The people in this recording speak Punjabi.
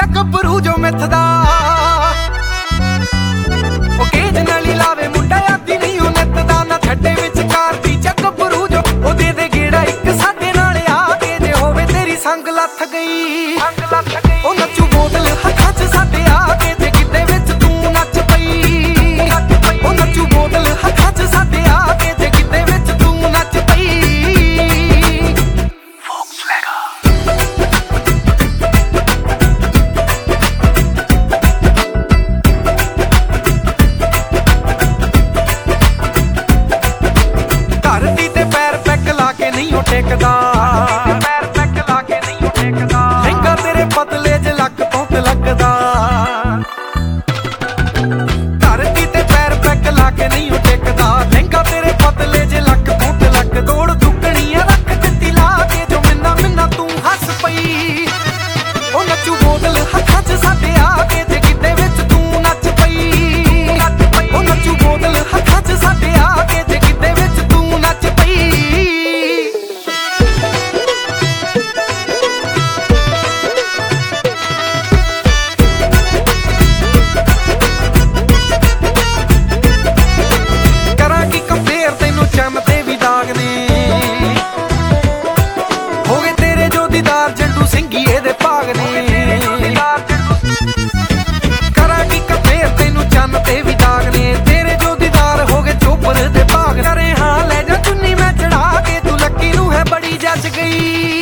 ਜਾ ਗੱਭਰੂ ਜੋ ਮਿੱਥਦਾ ਉਹ ਕੇਜ ਨਾਲ ਹੀ ਲਾਵੇ ਮੁੰਡਾ ਆਦੀ ਨਹੀਂ ਉਹ ਨਿੱਤਦਾ ਨਾ ਛੱਡੇ ਵਿਚਕਾਰ ਦੀ ਜਾ ਗੱਭਰੂ ਜੋ ਉਹ ਦੇ ਦੇ ਗੇੜਾ ਇੱਕ ਸਾਡੇ ਨਾਲ ਆ ਕੇ ਜੇ ਹੋਵੇ ਤੇਰੀ ਸੰਗ ਲੱਥ ਗਈ ਉਹ ਨੱਚੂ ਬੋਤਲ ਹੱਥਾਂ 'ਚ ਸਾਡੇ ਆ ਕੇ ਜੇ ਕਿਤੇ ਵਿੱਚ ਤੂੰ ਨੱਚ ਪਈ ਉਹ ਨੱਚੂ ਬੋਤਲ ਹੱਥਾਂ 'ਚ ਸਾਡੇ ਆ ਕੇ ਜੇ ਕਿਤੇ ਵਿੱਚ ਤੂੰ ਨੱਚ ਪਈ ਧਰਤੀ ਤੇ ਪੈਰ ਪੈਕ ਲਾ ਕੇ ਨਹੀਂ ਉਹ ਟਿਕਦਾ ਲਹਿੰਗਾ ਤੇਰੇ ਪਤਲੇ ਜੇ ਲੱਕ ਤੋਂ ਤਿਲਕਦਾ ਧਰਤੀ ਤੇ ਪੈਰ ਪੈਕ ਲਾ ਕੇ ਨਹੀਂ ਉਹ ਟਿਕਦਾ ਲਹਿੰਗਾ ਤੇਰੇ ਪਤਲੇ ਜੇ ਲੱਕ ਤੋਂ ਤਿਲਕ ਤੋੜ ਦੁੱਕਣੀਆਂ ਰੱਖ ਦਿੱਤੀ ਲਾ ਕੇ ਜੋ ਮਿੰਨਾ ਤੂੰ ਹੱਸ ਪਈ ਉਹ ਨੱਚੂ ਬੋਤਲ ਹੱਥਾਂ 'ਚ ਸਾਡੇ ਆ ਕੇ ਜੇ ਕਿਤੇ ਵਿੱਚ ਤੂੰ ਨੱਚ ਪਈ ਉਹ ਨੱਚੂ ਬੋਤਲ ਹੱਥਾਂ 'ਚ ਸਾਡੇ ਆ ਕੇ ਜੇ ਕਿਤੇ ਵਿੱਚ ਤੂੰ ਨੱਚ ਪਈ ਕਰਾਂਗੀ ਕੰਪੇਅਰ ਤੈਨੂੰ ਚੰਮ ਤੇ ਵੀ ਦਾਗ ਨੇ ਹੋ ਗਏ ਤੇਰੇ ਜੋ ਦੀਦਾਰ ਜੰਡੂ ਸਿੰਘੀਏ ਦੇ ਭਾਗ ਨੇ ਕਰਾਂਗੀ ਕੰਪੇਅਰ ਤੈਨੂੰ ਚੰਨ ਤੇ ਵੀ ਦਾਗ ਨੇ ਤੇਰੇ ਜੋ ਦੀਦਾਰ ਹੋ ਗਏ ਚੋਪਰ ਦੇ ਭਾਗ ਕਰੇ ਹਾਂ ਲੈ ਜਾ ਚੁੰਨੀ ਮੈਂ ਚੜਾ ਕੇ ਤੂੰ ਲੱਕੀ ਨੂੰ ਹੈ ਬੜੀ ਜੱਜ ਗਈ